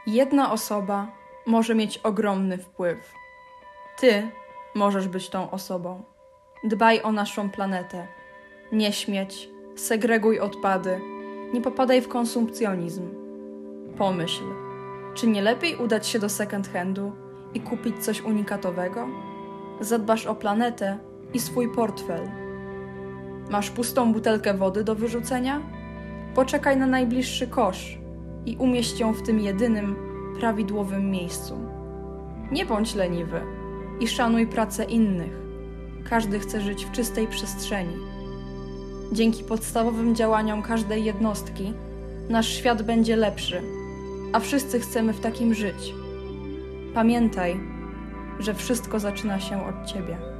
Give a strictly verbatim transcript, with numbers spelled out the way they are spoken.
Jedna osoba może mieć ogromny wpływ. Ty możesz być tą osobą. Dbaj o naszą planetę. Nie śmieć, segreguj odpady, nie popadaj w konsumpcjonizm. Pomyśl, czy nie lepiej udać się do second handu i kupić coś unikatowego? Zadbasz o planetę i swój portfel. Masz pustą butelkę wody do wyrzucenia? Poczekaj na najbliższy kosz i umieść ją w tym jedynym, prawidłowym miejscu. Nie bądź leniwy i szanuj pracę innych. Każdy chce żyć w czystej przestrzeni. Dzięki podstawowym działaniom każdej jednostki nasz świat będzie lepszy, a wszyscy chcemy w takim żyć. Pamiętaj, że wszystko zaczyna się od ciebie.